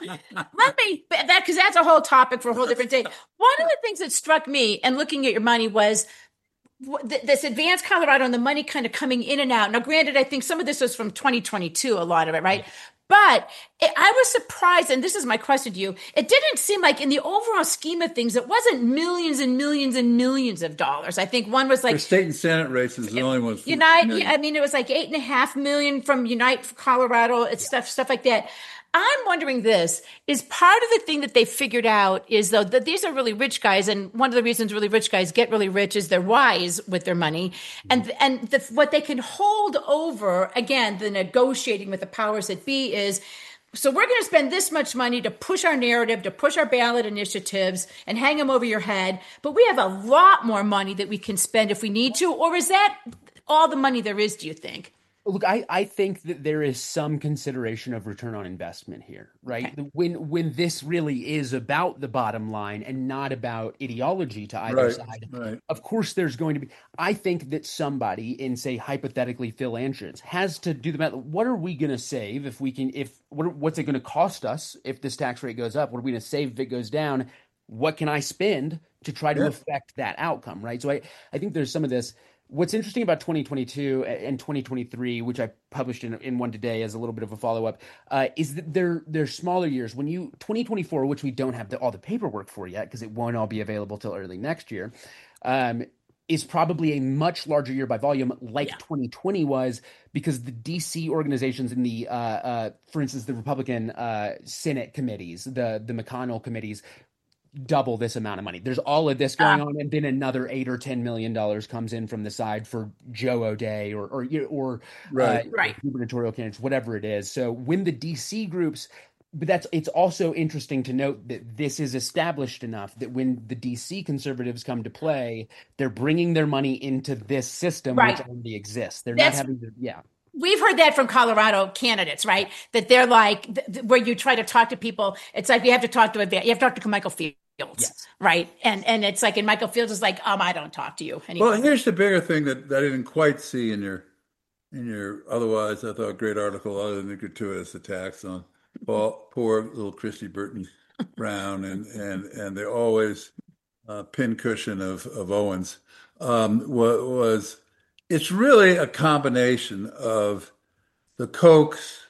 let me that because that's a whole topic for a whole different day. One of the things that struck me and looking at your money was wh- th- this advanced Colorado and the money kind of coming in and out. Now, granted, I think some of this was from twenty twenty-two, a lot of it, right? But it, I was surprised, and this is my question to you. It didn't seem like, in the overall scheme of things, it wasn't millions and millions and millions of dollars. I think one was like The state and Senate races, the only ones. Unite. I mean, it was like eight and a half million from Unite for Colorado. It's stuff, stuff like that. I'm wondering this is part of the thing that they figured out is though that these are really rich guys, and one of the reasons really rich guys get really rich is they're wise with their money, and and the, what they can hold over again the negotiating with the powers that be is. So we're going to spend this much money to push our narrative, to push our ballot initiatives and hang them over your head. But we have a lot more money that we can spend if we need to. Or is that all the money there is, do you think? Look, I, I think that there is some consideration of return on investment here, right? Okay. When when this really is about the bottom line and not about ideology to either Right, side, right. of course there's going to be. I think that somebody in, say, hypothetically Phil Anschutz has to do the math. What are we going to save if we can? If what, what's it going to cost us if this tax rate goes up? What are we going to save if it goes down? What can I spend to try to Yeah. affect that outcome, right? So I I think there's some of this. What's interesting about twenty twenty-two and twenty twenty-three, which I published in, in one today as a little bit of a follow-up, uh, is that they're, they're smaller years. When you twenty twenty-four, which we don't have the, all the paperwork for yet because it won't all be available till early next year, um, is probably a much larger year by volume like Yeah. twenty twenty was because the D C organizations in the, uh, uh, for instance, the Republican uh, Senate committees, the, the McConnell committees, double this amount of money. There's all of this going Ah. on, and then another eight or ten million dollars comes in from the side for Joe O'Dea or or or Right. uh, Right. gubernatorial candidates, whatever it is. So when the D C groups, but that's it's also interesting to note that this is established enough that when the D C conservatives come to play, they're bringing their money into this system Right. which already exists. They're That's- not having to, yeah. We've heard that from Colorado candidates, right? That they're like, th- th- where you try to talk to people, it's like you have to talk to a, you have to talk to Michael Fields, Yes. right? And and it's like, and Michael Fields is like, um, I don't talk to you anymore. Well, here's the bigger thing that, that I didn't quite see in your in your otherwise I thought great article other than the gratuitous attacks on Paul, poor little Christy Burton Brown and and and the always uh, pincushion of of Owens um, was, was it's really a combination of the Kochs,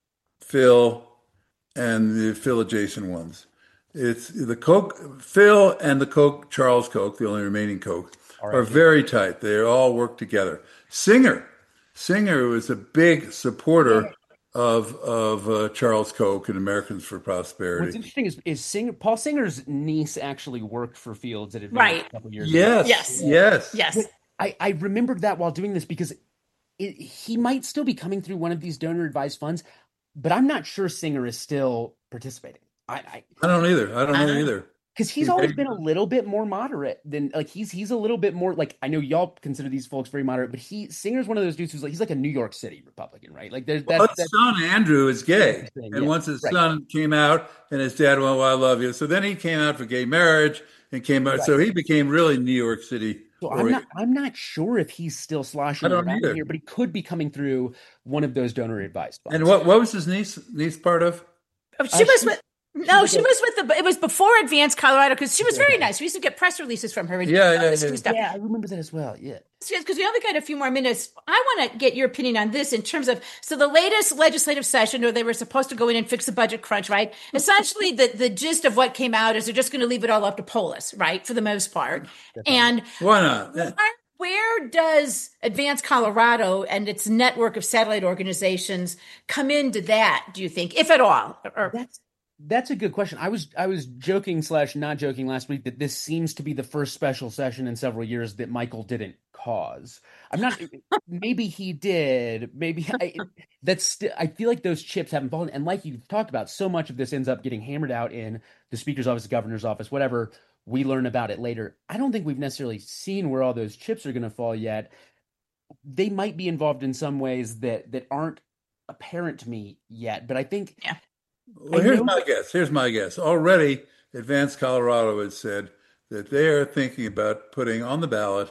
Phil, and the Phil adjacent ones. It's the Koch, Phil and the Koch, Charles Koch, the only remaining Koch, are very tight. They all work together. Singer, Singer was a big supporter of of uh, Charles Koch and Americans for What's Prosperity. interesting is is Singer, Paul Singer's niece actually worked for Fields at Advance Right. a couple years ago. Yes, Yes. yes, yes. I, I remembered that while doing this because it, he might still be coming through one of these donor advised funds, but I'm not sure Singer is still participating. I, I I don't either. I don't know Uh-huh. either. Because he's always been a little bit more moderate than like he's he's a little bit more like I know y'all consider these folks very moderate, but he Singer's one of those dudes who's like he's like a New York City Republican, right? Like there's that. Well, his son Andrew is gay, and yeah, once his right. son came out, and his dad went, "Well, I love you," so then he came out for gay marriage and came out. Right. So he became really New York City. So I'm not I'm not sure if he's still sloshing around either. Here, but he could be coming through one of those donor advice funds. And what what was his niece niece part of? Oh, she uh, was with. No, she was with the. It was before Advance Colorado because she was very nice. We used to get press releases from her. And yeah, yeah, yeah. Stuff. Yeah, I remember that as well. Yeah, because we only got a few more minutes. I want to get your opinion on this in terms of so the latest legislative session, where they were supposed to go in and fix the budget crunch, right? Essentially, the the gist of what came out is they're just going to leave it all up to Polis, right, for the most part. Definitely. And why not? Where, where does Advance Colorado and its network of satellite organizations come into that? Do you think, if at all? Or, That's That's a good question. I was I was joking slash not joking last week that this seems to be the first special session in several years that Michael didn't cause. I'm not. Maybe he did. Maybe I, that's. St- I feel like those chips haven't fallen. And like you've talked about, so much of this ends up getting hammered out in the speaker's office, the governor's office, whatever. We learn about it later. I don't think we've necessarily seen where all those chips are going to fall yet. They might be involved in some ways that that aren't apparent to me yet. But I think. Yeah. Well, here's my guess. Here's my guess. Already, Advance Colorado has said that they are thinking about putting on the ballot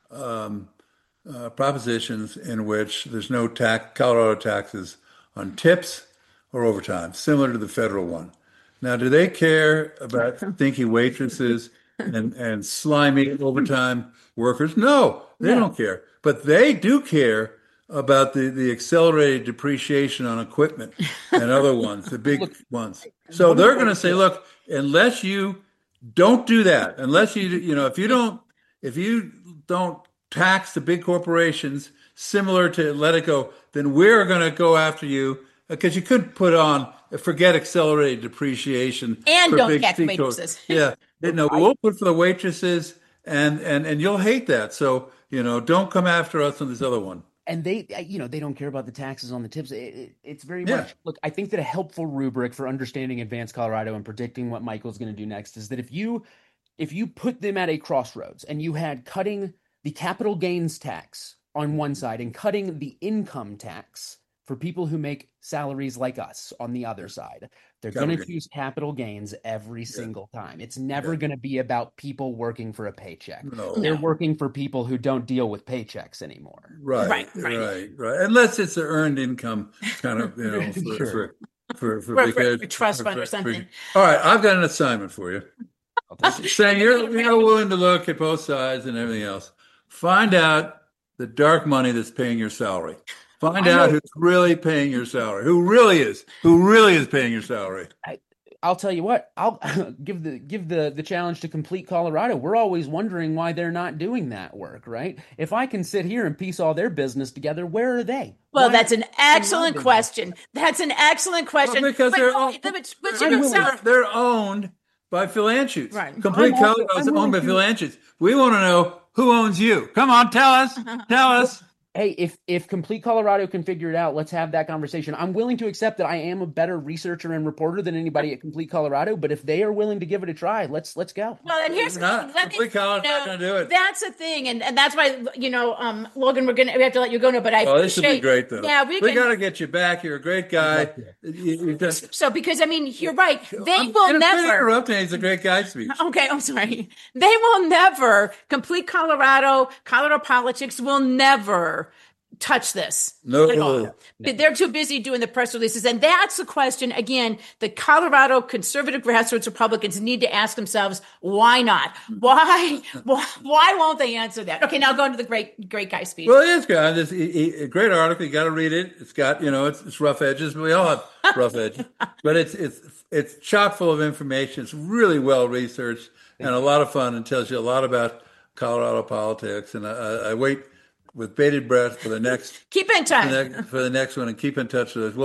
um, uh, propositions in which there's no tax, Colorado taxes on tips or overtime, similar to the federal one. Now, do they care about stinky waitresses and, and slimy overtime workers? No, they no. don't care. But they do care about the, the accelerated depreciation on equipment and other ones, the big look, ones. So they're going to say, look, unless you don't do that, unless you, you know, if you don't, if you don't tax the big corporations similar to let it go, then we're going to go after you because you could put on, forget accelerated depreciation. And don't tax waitresses. Yeah. No, we'll put for the waitresses and, and, and you'll hate that. So, you know, don't come after us on this other one. And they, you know, they don't care about the taxes on the tips. It, it, it's very yeah. much, look, I think that a helpful rubric for understanding Advance Colorado and predicting what Michael's going to do next is that if you, if you put them at a crossroads and you had cutting the capital gains tax on one side and cutting the income tax for people who make salaries like us on the other side, they're going to choose capital gains every single yeah. time. It's never yeah. going to be about people working for a paycheck. No. They're No. working for people who don't deal with paychecks anymore. Right, right, right, right. right. Unless it's an earned income kind of, you know, for, sure. for, for, for, for, because, for trust for, fund for, or something. For, all right, I've got an assignment for you. Saying you're, you're willing to look at both sides and everything else. Find out the dark money that's paying your salary. Find out who's really paying your salary. Who really is? Who really is paying your salary? I, I'll tell you what. I'll give the give the the challenge to Complete Colorado. We're always wondering why they're not doing that work, right? If I can sit here and piece all their business together, where are they? Well, why that's an excellent question. That's an excellent question. Well, because but, they're, all, but, but, they're, they're, they're owned by Phil Anschutz. Right. Complete Colorado is owned by Phil Anschutz. We want to know who owns you. Come on, tell us. Tell us. Hey, if if Complete Colorado can figure it out, let's have that conversation. I'm willing to accept that I am a better researcher and reporter than anybody at Complete Colorado, but if they are willing to give it a try, let's let's go. Well, and here's not, let Complete Colorado not going to do it. That's the thing, and, and that's why you know, um, Logan, we're gonna we have to let you go now. But I oh, this would be great though. Yeah, we, we got to get you back. You're a great guy. You, you just, so because I mean, you're right. They I'm, will never interrupt. He's a great guy. Speech. Okay, I'm sorry. They will never Complete Colorado. Colorado politics will never touch this. No, at all. no. They're too busy doing the press releases. And that's the question, again, the Colorado conservative grassroots Republicans need to ask themselves, why not? Why, why, why won't they answer that? Okay, now go into the great, great guy speech. Well, it's got this a great article. You got to read it. It's got, you know, it's, it's rough edges. We all have rough edges, but it's, it's, it's chock full of information. It's really well researched and a lot of fun and tells you a lot about Colorado politics. And I, I wait with bated breath for the next keep in touch for the, next, for the next one and keep in touch with us. We'll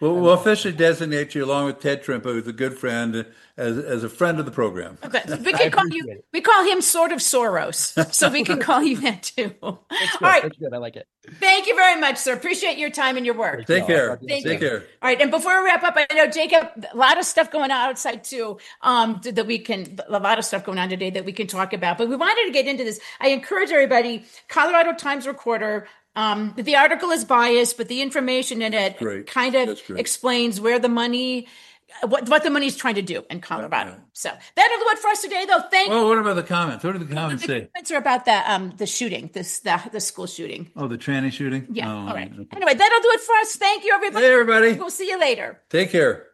We'll, we'll officially designate you along with Ted Trimpa, who's a good friend, as as a friend of the program. Okay. We can call you. it. We call him sort of Soros, so we can call you that too. All That's good. right. That's good. I like it. Thank you very much, sir. Appreciate your time and your work. Take care. Thank Take you. care. All right, and before we wrap up, I know Jacob, a lot of stuff going on outside too. Um, that we can, a lot of stuff going on today that we can talk about. But we wanted to get into this. I encourage everybody. Colorado Times Recorder. Um, the article is biased, but the information in it Great. kind of That's great. explains where the money, what what the money is trying to do in Colorado. So that'll do it for us today, though. Thank Well, what about the comments? What did the comments The say? comments are about the um the shooting, this the the school shooting. Oh, the tranny shooting? Yeah. Oh, All right. okay. Anyway, that'll do it for us. Thank you, everybody. Hey, everybody. We'll see you later. Take care.